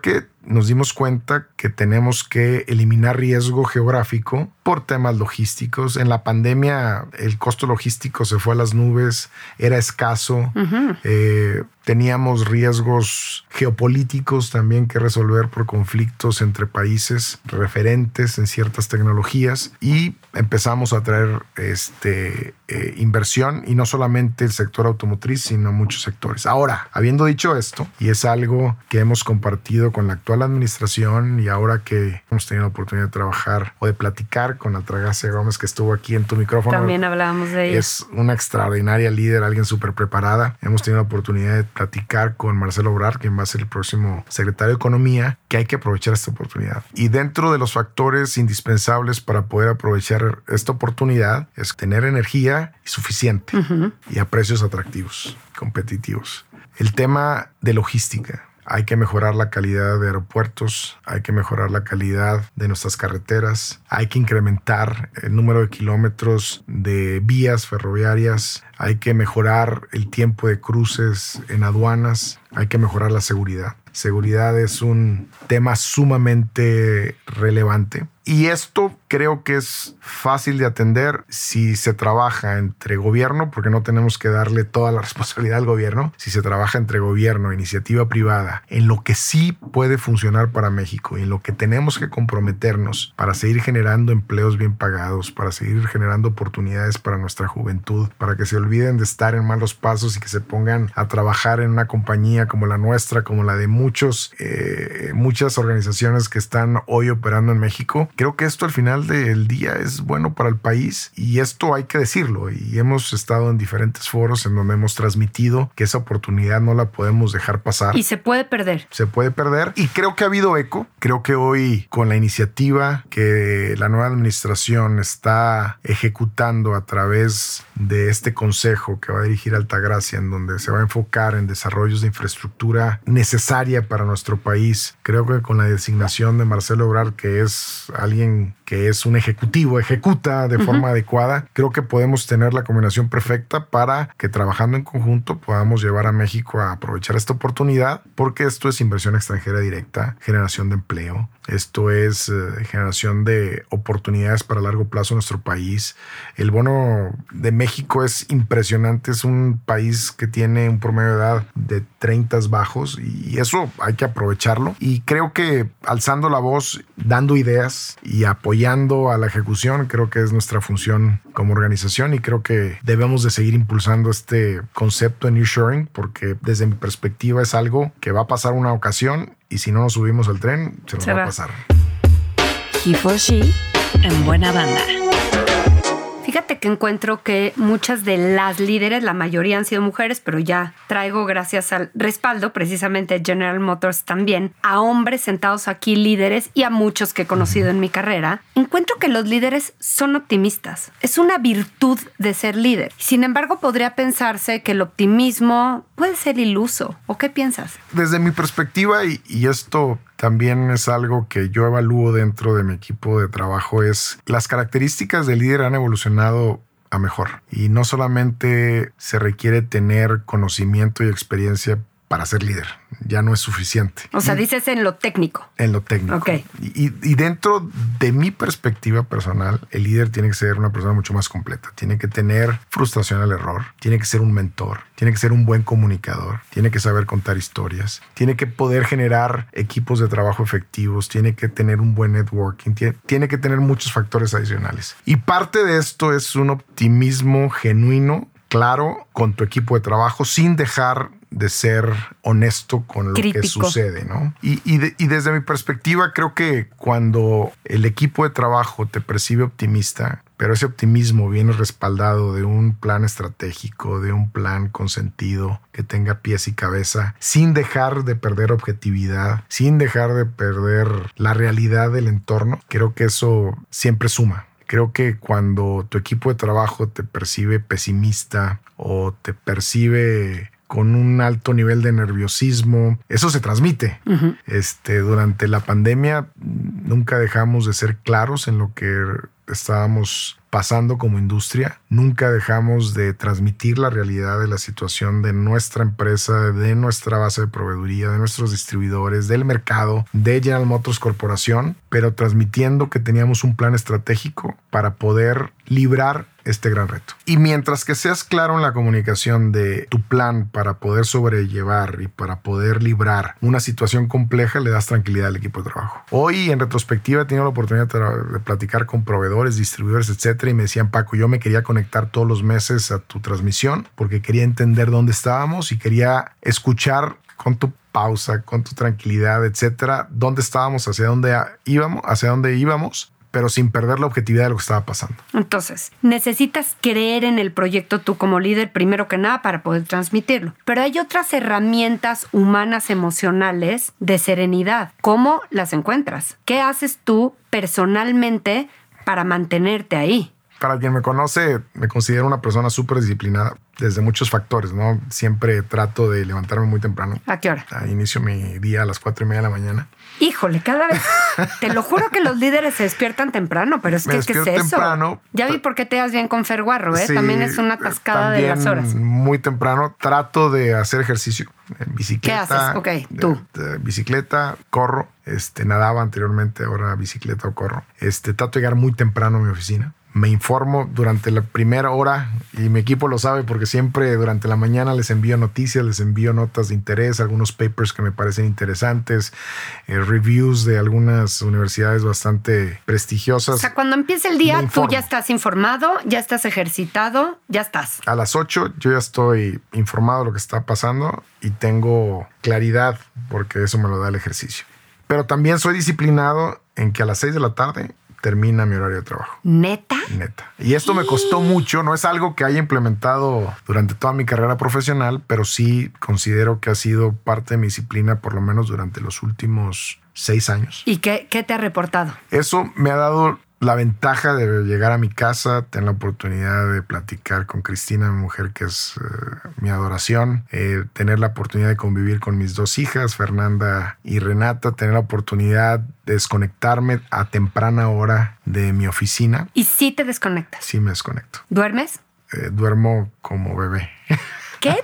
nos dimos cuenta que tenemos que eliminar riesgo geográfico por temas logísticos. En la pandemia el costo logístico se fue a las nubes, era escaso. Uh-huh. Eh, teníamos riesgos geopolíticos también que resolver por conflictos entre países referentes en ciertas tecnologías y empezamos a traer este, eh, inversión, y no solamente el sector automotriz, sino muchos sectores. Ahora, habiendo dicho esto, y es algo que hemos compartido con la actual administración y ahora que hemos tenido la oportunidad de trabajar o de platicar con Altagracia Gómez, que estuvo aquí en tu micrófono. También hablábamos de ella. Es una extraordinaria líder, alguien súper preparada. Hemos tenido la oportunidad de platicar con Marcelo Ebrard, quien va a ser el próximo secretario de Economía, que hay que aprovechar esta oportunidad. Y dentro de los factores indispensables para poder aprovechar esta oportunidad es tener energía suficiente uh-huh. y a precios atractivos, competitivos. El tema de logística. Hay que mejorar la calidad de aeropuertos, hay que mejorar la calidad de nuestras carreteras, hay que incrementar el número de kilómetros de vías ferroviarias, hay que mejorar el tiempo de cruces en aduanas, hay que mejorar la seguridad. Seguridad es un tema sumamente relevante. Y esto creo que es fácil de atender si se trabaja entre gobierno, porque no tenemos que darle toda la responsabilidad al gobierno. Si se trabaja entre gobierno e iniciativa privada en lo que sí puede funcionar para México y en lo que tenemos que comprometernos para seguir generando empleos bien pagados, para seguir generando oportunidades para nuestra juventud, para que se olviden de estar en malos pasos y que se pongan a trabajar en una compañía como la nuestra, como la de muchos, eh, muchas organizaciones que están hoy operando en México. Creo que esto al final del día es bueno para el país, y esto hay que decirlo, y hemos estado en diferentes foros en donde hemos transmitido que esa oportunidad no la podemos dejar pasar. Y se puede perder. Se puede perder, y creo que ha habido eco. Creo que hoy, con la iniciativa que la nueva administración está ejecutando a través de este consejo que va a dirigir Altagracia, en donde se va a enfocar en desarrollos de infraestructura necesaria para nuestro país, creo que con la designación de Marcelo Ebrard, que es alguien que es un ejecutivo, ejecuta de uh-huh. forma adecuada, creo que podemos tener la combinación perfecta para que, trabajando en conjunto, podamos llevar a México a aprovechar esta oportunidad, porque esto es inversión extranjera directa, generación de empleo, esto es eh, generación de oportunidades para largo plazo en nuestro país. El bono de México es impresionante, es un país que tiene un promedio de edad de treinta bajos, y eso hay que aprovecharlo, y creo que alzando la voz, dando ideas y apoyando a la ejecución, creo que es nuestra función como organización, y creo que debemos de seguir impulsando este concepto de nearshoring, porque desde mi perspectiva es algo que va a pasar una ocasión, y si no nos subimos al tren, se nos se va, va a pasar. He for She en buena banda. Fíjate que encuentro que muchas de las líderes, la mayoría han sido mujeres, pero ya traigo, gracias al respaldo precisamente de General Motors también, a hombres sentados aquí líderes y a muchos que he conocido en mi carrera. Encuentro que los líderes son optimistas. Es una virtud de ser líder. Sin embargo, podría pensarse que el optimismo puede ser iluso. ¿O qué piensas? Desde mi perspectiva, y, y esto también es algo que yo evalúo dentro de mi equipo de trabajo, es las características del líder han evolucionado a mejor. Y no solamente se requiere tener conocimiento y experiencia para ser líder, ya no es suficiente. O sea, dices en lo técnico. En lo técnico. Ok. Y, y dentro de mi perspectiva personal, el líder tiene que ser una persona mucho más completa. Tiene que tener frustración al error, tiene que ser un mentor, tiene que ser un buen comunicador, tiene que saber contar historias, tiene que poder generar equipos de trabajo efectivos, tiene que tener un buen networking, tiene, tiene que tener muchos factores adicionales. Y parte de esto es un optimismo genuino, claro, con tu equipo de trabajo, sin dejar de ser honesto con lo Crítico. que sucede, ¿no? Y, y, de, y desde mi perspectiva, creo que cuando el equipo de trabajo te percibe optimista, pero ese optimismo viene respaldado de un plan estratégico, de un plan con sentido, que tenga pies y cabeza, sin dejar de perder objetividad, sin dejar de perder la realidad del entorno, creo que eso siempre suma. Creo que cuando tu equipo de trabajo te percibe pesimista o te percibe con un alto nivel de nerviosismo, eso se transmite. Uh-huh. Este, durante la pandemia nunca dejamos de ser claros en lo que estábamos pasando como industria. Nunca dejamos de transmitir la realidad de la situación de nuestra empresa, de nuestra base de proveeduría, de nuestros distribuidores, del mercado, de General Motors Corporación, pero transmitiendo que teníamos un plan estratégico para poder librar este gran reto. Y mientras que seas claro en la comunicación de tu plan para poder sobrellevar y para poder librar una situación compleja, le das tranquilidad al equipo de trabajo. Hoy, en retrospectiva, he tenido la oportunidad de platicar con proveedores, distribuidores, etcétera, y me decían: Paco, yo me quería conectar todos los meses a tu transmisión porque quería entender dónde estábamos y quería escuchar con tu pausa, con tu tranquilidad, etcétera, dónde estábamos, hacia dónde íbamos, hacia dónde íbamos, pero sin perder la objetividad de lo que estaba pasando. Entonces, necesitas creer en el proyecto tú como líder, primero que nada, para poder transmitirlo. Pero hay otras herramientas humanas, emocionales, de serenidad. ¿Cómo las encuentras? ¿Qué haces tú personalmente para mantenerte ahí? Para quien me conoce, me considero una persona súper disciplinada desde muchos factores, ¿no? Siempre trato de levantarme muy temprano. ¿A qué hora? Inicio mi día a las cuatro y media de la mañana. Híjole, cada vez... Te lo juro que los líderes se despiertan temprano, pero es que, ¿qué es eso? Temprano. Ya vi por qué te das bien con Fer Guarro, ¿eh? Sí, también es una atascada de las horas. Muy temprano. Trato de hacer ejercicio en bicicleta. ¿Qué haces? Ok, tú. De, de bicicleta, corro. Este, nadaba anteriormente, ahora bicicleta o corro. Este, trato de llegar muy temprano a mi oficina. Me informo durante la primera hora y mi equipo lo sabe porque siempre durante la mañana les envío noticias, les envío notas de interés, algunos papers que me parecen interesantes, eh, reviews de algunas universidades bastante prestigiosas. O sea, cuando empieza el día, tú ya estás informado, ya estás ejercitado, ya estás. A las ocho yo ya estoy informado de lo que está pasando y tengo claridad porque eso me lo da el ejercicio. Pero también soy disciplinado en que a las seis de la tarde termina mi horario de trabajo. ¿Neta? Neta. Y esto me costó mucho. No es algo que haya implementado durante toda mi carrera profesional, pero sí considero que ha sido parte de mi disciplina por lo menos durante los últimos seis años. ¿Y qué, qué te ha reportado? Eso me ha dado la ventaja de llegar a mi casa, tener la oportunidad de platicar con Cristina, mi mujer, que es uh, mi adoración, eh, tener la oportunidad de convivir con mis dos hijas, Fernanda y Renata, tener la oportunidad de desconectarme a temprana hora de mi oficina. ¿Y sí te desconectas? Sí me desconecto. ¿Duermes? Eh, duermo como bebé. ¿Qué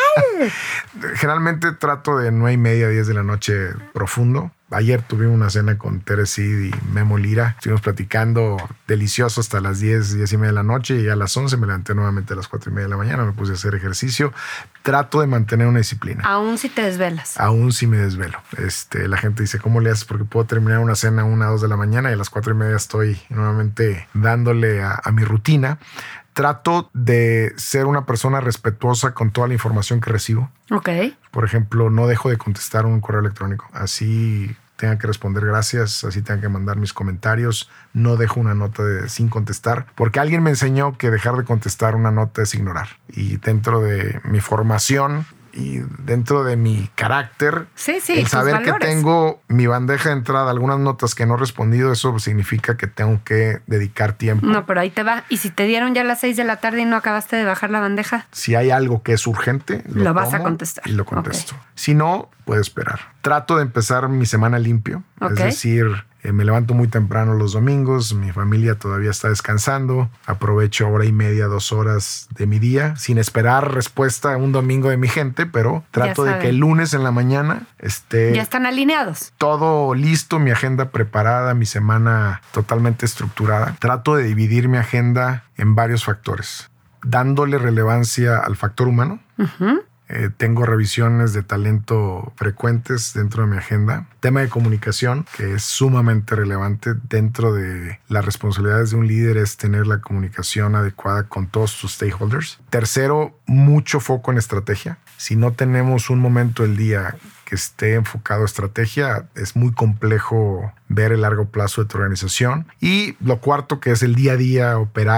tal? Generalmente trato de nueve y media, diez de la noche profundo. Ayer tuvimos una cena con Tere Sid y Memo Lira. Estuvimos platicando delicioso hasta las diez, diez y media de la noche y a las once me levanté nuevamente a las cuatro y media de la mañana. Me puse a hacer ejercicio. Trato de mantener una disciplina. Aún si te desvelas. Aún si me desvelo. Este, la gente dice, ¿cómo le haces? Porque puedo terminar una cena a una, dos de la mañana y a las cuatro y media estoy nuevamente dándole a, a mi rutina. Trato de ser una persona respetuosa con toda la información que recibo. Ok. Por ejemplo, no dejo de contestar un correo electrónico. Así tenga que responder gracias, así tenga que mandar mis comentarios. No dejo una nota de, sin contestar, porque alguien me enseñó que dejar de contestar una nota es ignorar. Y dentro de mi formación y dentro de mi carácter, sí, sí, el saber que tengo mi bandeja de entrada, algunas notas que no he respondido, eso significa que tengo que dedicar tiempo. No, pero ahí te va. ¿Y si te dieron ya las seis de la tarde y no acabaste de bajar la bandeja? Si hay algo que es urgente, lo, lo vas a contestar. Y lo contesto. Okay. Si no, puedo esperar. Trato de empezar mi semana limpio. Okay. Es decir, eh, me levanto muy temprano los domingos, mi familia todavía está descansando, aprovecho hora y media, dos horas de mi día, sin esperar respuesta un domingo de mi gente, pero trato de que el lunes en la mañana esté... Ya están alineados. Todo listo, mi agenda preparada, mi semana totalmente estructurada. Trato de dividir mi agenda en varios factores, dándole relevancia al factor humano. Uh-huh. Eh, tengo revisiones de talento frecuentes dentro de mi agenda. Tema de comunicación, que es sumamente relevante dentro de las responsabilidades de un líder, es tener la comunicación adecuada con todos sus stakeholders. Tercero, mucho foco en estrategia. Si no tenemos un momento del día que esté enfocado a estrategia, es muy complejo ver el largo plazo de tu organización. Y lo cuarto, que es el día a día, operar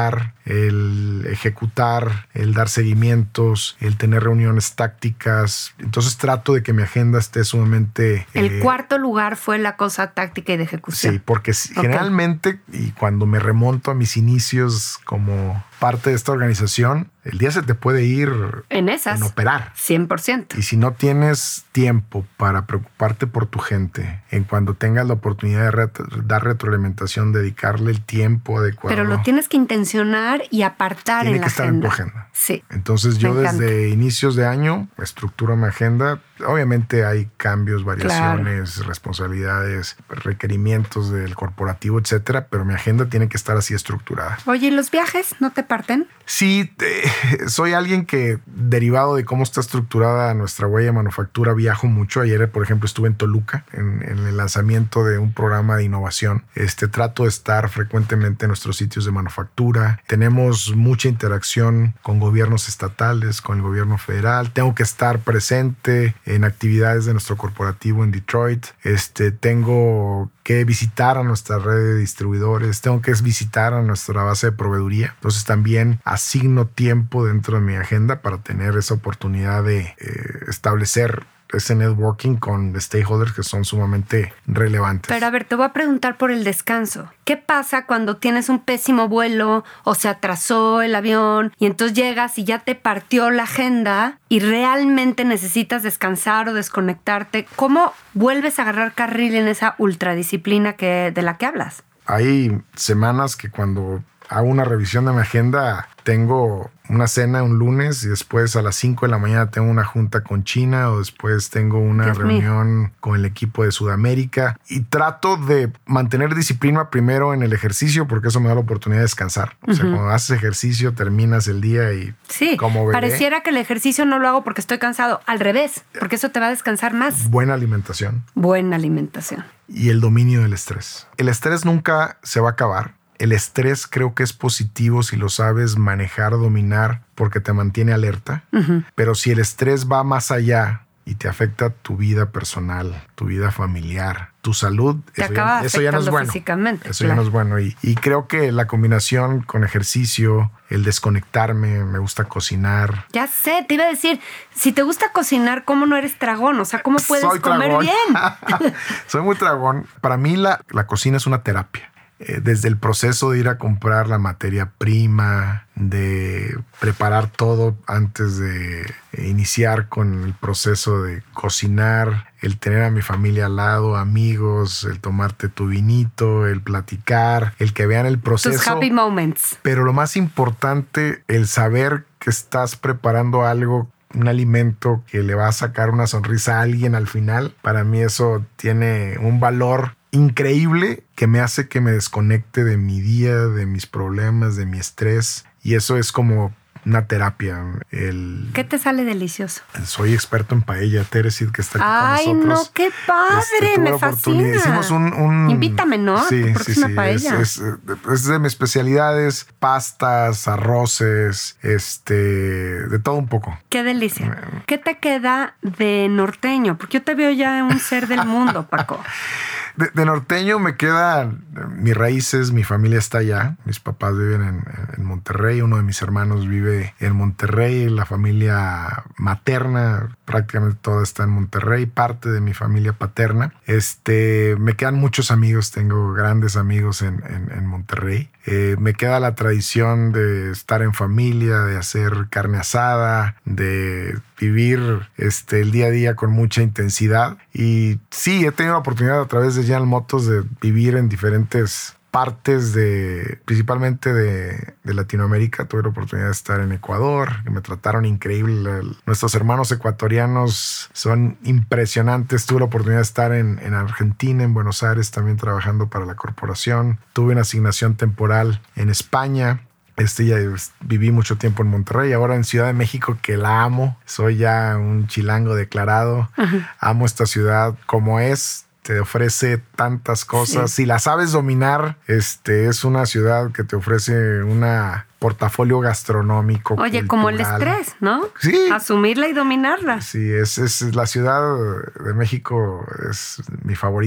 el ejecutar, el dar seguimientos, el tener reuniones tácticas. Entonces trato de que mi agenda esté sumamente... El eh, cuarto lugar fue la cosa táctica y de ejecución. Sí, porque okay. generalmente, y cuando me remonto a mis inicios como parte de esta organización, el día se te puede ir en esas, en operar. cien por ciento. Y si no tienes tiempo para preocuparte por tu gente, en cuando tengas la oportunidad de ret- dar retroalimentación, dedicarle el tiempo adecuado. Pero lo tienes que intencionar y apartar tiene en la que estar agenda. en tu agenda. Sí. Entonces yo desde inicios de año estructuro mi agenda. Obviamente hay cambios, variaciones, claro. responsabilidades, requerimientos del corporativo, etcétera, pero mi agenda tiene que estar así estructurada. Oye, ¿y los viajes no te parten? Sí, eh, soy alguien que, derivado de cómo está estructurada nuestra huella de manufactura, viajo mucho. Ayer, por ejemplo, estuve en Toluca en, en el lanzamiento de un programa de innovación. Este, trato de estar frecuentemente en nuestros sitios de manufactura. Tenemos mucha interacción con gobiernos estatales, con el gobierno federal. Tengo que estar presente en actividades de nuestro corporativo en Detroit. Este, tengo que visitar a nuestra red de distribuidores. Tengo que visitar a nuestra base de proveeduría. Entonces también asigno tiempo dentro de mi agenda para tener esa oportunidad de eh, establecer ese networking con stakeholders que son sumamente relevantes. Pero a ver, te voy a preguntar por el descanso. ¿Qué pasa cuando tienes un pésimo vuelo o se atrasó el avión y entonces llegas y ya te partió la agenda y realmente necesitas descansar o desconectarte? ¿Cómo vuelves a agarrar carril en esa ultradisciplina que, de la que hablas? Hay semanas que cuando hago una revisión de mi agenda, tengo una cena un lunes y después a las cinco de la mañana tengo una junta con China o después tengo una Dios reunión mío. con el equipo de Sudamérica y trato de mantener disciplina primero en el ejercicio porque eso me da la oportunidad de descansar. O sea, uh-huh. cuando haces ejercicio terminas el día y sí, como bebé, pareciera que el ejercicio no lo hago porque estoy cansado. Al revés, porque eso te va a descansar más. Buena alimentación. Buena alimentación. Y el dominio del estrés. El estrés nunca se va a acabar. El estrés creo que es positivo si lo sabes manejar, dominar, porque te mantiene alerta. Uh-huh. Pero si el estrés va más allá y te afecta tu vida personal, tu vida familiar, tu salud, te eso, acaba ya, eso ya no es bueno. Físicamente, eso claro. ya no es bueno. Y, y creo que la combinación con ejercicio, el desconectarme, me gusta cocinar. Ya sé, te iba a decir, si te gusta cocinar, ¿cómo no eres tragón? O sea, ¿cómo puedes Soy comer tragón. bien? Soy muy tragón. Para mí la, la cocina es una terapia. Eh, desde el proceso de ir a comprar la materia prima, de preparar todo antes de eh, iniciar con el proceso de cocinar, el tener a mi familia al lado, amigos, el tomarte tu vinito, el platicar, el que vean el proceso. Tus happy moments. Pero lo más importante, el saber que estás preparando algo, un alimento que le va a sacar una sonrisa a alguien al final. Para mí eso tiene un valor increíble que me hace que me desconecte de mi día, de mis problemas, de mi estrés. Y eso es como una terapia. El, ¿Qué te sale delicioso? Soy experto en paella, Teresid, que está aquí Ay, con nosotros. Ay, no, qué padre, este, me fascina. Hicimos un, un... Invítame, ¿no? Sí, tu próxima sí, sí. paella. Es, es, es de mis especialidades, pastas, arroces, este, de todo un poco. Qué delicia. ¿Qué te queda de norteño? Porque yo te veo ya un ser del mundo, Paco. De, de norteño me quedan mis raíces, mi familia está allá. Mis papás viven en, en Monterrey, uno de mis hermanos vive en Monterrey, la familia materna prácticamente toda está en Monterrey, parte de mi familia paterna. Este, me quedan muchos amigos, tengo grandes amigos en, en, en Monterrey. Eh, me queda la tradición de estar en familia, de hacer carne asada, de vivir este, el día a día con mucha intensidad. Y sí, he tenido la oportunidad a través de General Motors de vivir en diferentes partes de, principalmente de, de Latinoamérica. Tuve la oportunidad de estar en Ecuador, que me trataron increíble. Nuestros hermanos ecuatorianos son impresionantes. Tuve la oportunidad de estar en, en Argentina, en Buenos Aires, también trabajando para la corporación. Tuve una asignación temporal en España. Este, ya viví mucho tiempo en Monterrey, ahora en Ciudad de México, que la amo. Soy ya un chilango declarado. Uh-huh. Amo esta ciudad como es. Te ofrece tantas cosas. Sí. Si la sabes dominar, este, es una ciudad que te ofrece una portafolio gastronómico. Oye, cultural. Como el estrés, ¿no? Sí. Asumirla y dominarla. Sí, es, es la Ciudad de México es mi favorita.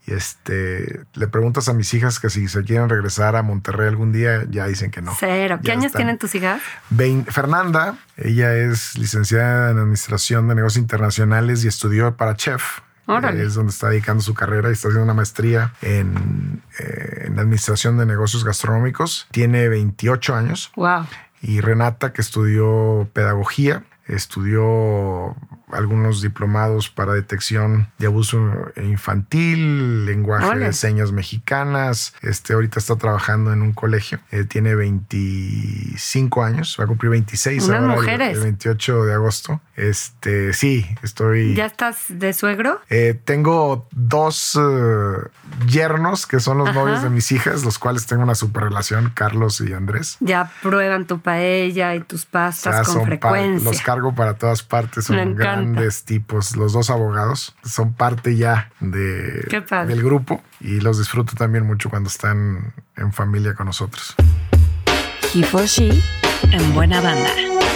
Y este, le preguntas a mis hijas que si se quieren regresar a Monterrey algún día, ya dicen que no. Cero. ¿Qué Ya años están. tienen tus hijas? Vein- Fernanda, ella es licenciada en Administración de Negocios Internacionales y estudió para chef. Órale. Es donde está dedicando su carrera y está haciendo una maestría en, eh, en Administración de Negocios Gastronómicos. Tiene veintiocho años. Wow. Y Renata, que estudió pedagogía, estudió algunos diplomados para detección de abuso infantil, lenguaje Ole. de señas mexicanas. Este, ahorita está trabajando en un colegio. Eh, tiene veinticinco años, va a cumplir veintiséis Unas ahora, el- mujeres. El, veintiocho de agosto. Este, sí, estoy... ¿Ya estás de suegro? Eh, tengo dos eh, yernos que son los Ajá. novios de mis hijas, los cuales tengo una super relación, Carlos y Andrés. Ya prueban tu paella y tus pastas O sea, con son pa- frecuencia. los cargo para todas partes, son Me encanta. grandes tipos. Los dos abogados son parte ya de, Qué padre. del grupo y los disfruto también mucho cuando están en familia con nosotros. He for She en buena banda.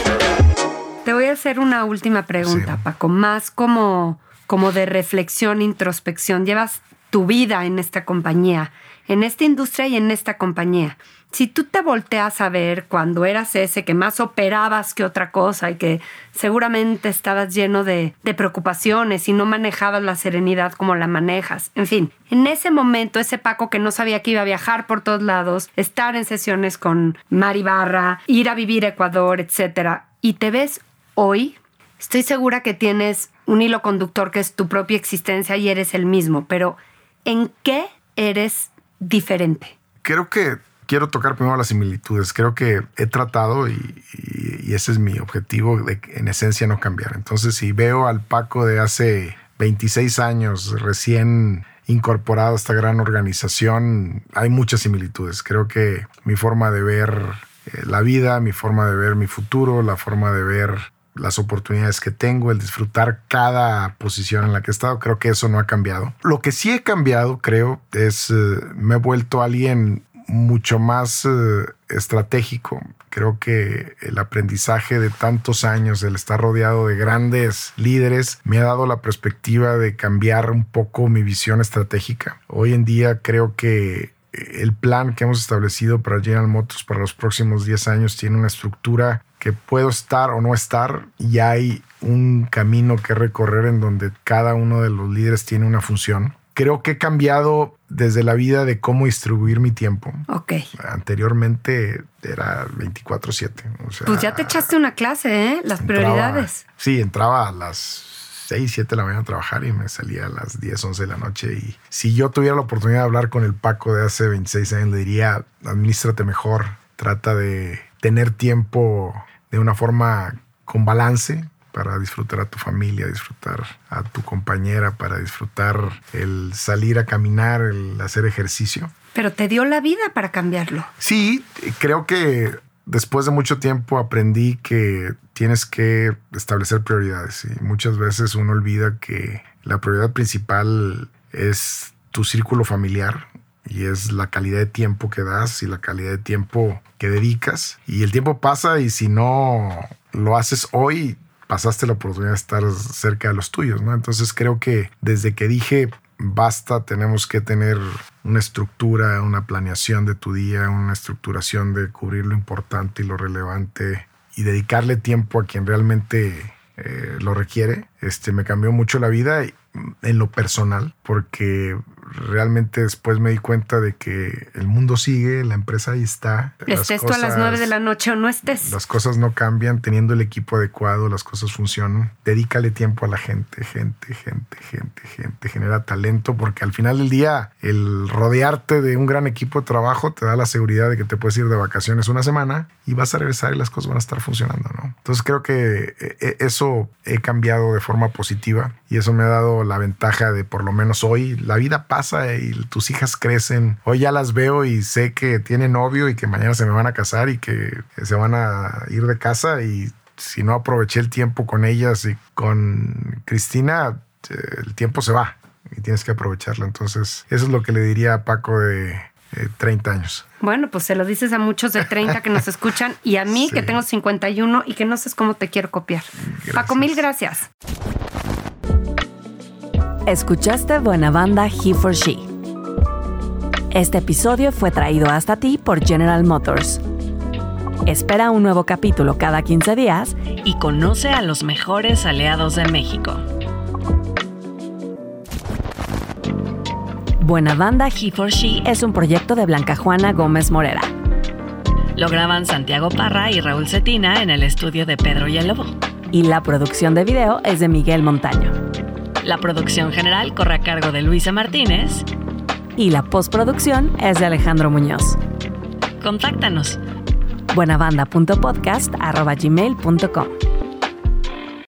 Te voy a hacer una última pregunta, Sí. Paco, más como, como de reflexión, introspección. Llevas tu vida en esta compañía, en esta industria y en esta compañía. Si tú te volteas a ver cuando eras ese que más operabas que otra cosa y que seguramente estabas lleno de, de preocupaciones y no manejabas la serenidad como la manejas. En fin, en ese momento, ese Paco que no sabía que iba a viajar por todos lados, estar en sesiones con Mari Barra, ir a vivir a Ecuador, etcétera, y te ves hoy, estoy segura que tienes un hilo conductor que es tu propia existencia y eres el mismo, pero ¿en qué eres diferente? Creo que quiero tocar primero las similitudes. Creo que he tratado y, y- y ese es mi objetivo, de que en esencia no cambiar. Entonces, si veo al Paco de hace veintiséis años recién incorporado a esta gran organización, hay muchas similitudes. Creo que mi forma de ver eh, la vida, mi forma de ver mi futuro, la forma de ver las oportunidades que tengo, el disfrutar cada posición en la que he estado, creo que eso no ha cambiado. Lo que sí he cambiado, creo, es eh, me he vuelto alguien mucho más eh, estratégico. Creo que el aprendizaje de tantos años, el estar rodeado de grandes líderes, me ha dado la perspectiva de cambiar un poco mi visión estratégica. Hoy en día creo que el plan que hemos establecido para General Motors para los próximos diez años tiene una estructura que puedo estar o no estar y hay un camino que recorrer en donde cada uno de los líderes tiene una función. Creo que he cambiado desde la vida de cómo distribuir mi tiempo. Ok. Anteriormente era veinticuatro siete. O sea, Pues ya te echaste una clase, ¿eh? Las entraba- prioridades. Sí, entraba a las seis, siete de la mañana a trabajar y me salía a las diez, once de la noche. Y si yo tuviera la oportunidad de hablar con el Paco de hace veintiséis años, le diría, administrate mejor, trata de tener tiempo de una forma con balance para disfrutar a tu familia, disfrutar a tu compañera, para disfrutar el salir a caminar, el hacer ejercicio. Pero te dio la vida para cambiarlo. Sí, creo que después de mucho tiempo aprendí que tienes que establecer prioridades y muchas veces uno olvida que la prioridad principal es tu círculo familiar y es la calidad de tiempo que das y la calidad de tiempo que dedicas. Y el tiempo pasa y si no lo haces hoy, pasaste la oportunidad de estar cerca de los tuyos, ¿no? Entonces creo que desde que dije basta, tenemos que tener una estructura, una planeación de tu día, una estructuración de cubrir lo importante y lo relevante y dedicarle tiempo a quien realmente eh, lo requiere. Este, me cambió mucho la vida en lo personal porque realmente después me di cuenta de que el mundo sigue, la empresa ahí está. Estés tú a las nueve de la noche o no estés. Las cosas no cambian teniendo el equipo adecuado, las cosas funcionan. Dedícale tiempo a la gente, gente, gente, gente, gente. Genera talento porque al final del día el rodearte de un gran equipo de trabajo te da la seguridad de que te puedes ir de vacaciones una semana y vas a regresar y las cosas van a estar funcionando, ¿no? Entonces creo que eso he cambiado de forma positiva y eso me ha dado la ventaja de por lo menos hoy la vida pasa y tus hijas crecen. Hoy ya las veo y sé que tienen novio y que mañana se me van a casar y que se van a ir de casa y si no aproveché el tiempo con ellas y con Cristina, el tiempo se va y tienes que aprovecharlo. Entonces eso es lo que le diría a Paco de eh, treinta años. Bueno, pues se lo dices a muchos de treinta que nos escuchan y a mí sí, que tengo cincuenta y uno y que no sé cómo te quiero copiar. Gracias. Paco, mil gracias. Escuchaste Buena Banda He for She. Este episodio fue traído hasta ti por General Motors. Espera un nuevo capítulo cada quince días y conoce a los mejores aliados de México. Buena Banda He for She es un proyecto de Blanca Juana Gómez Morera. Lo graban Santiago Parra y Raúl Cetina en el estudio de Pedro y el Lobo. Y la producción de video es de Miguel Montaño. La producción general corre a cargo de Luisa Martínez. Y la postproducción es de Alejandro Muñoz. Contáctanos. buenabanda punto podcast arroba gmail punto com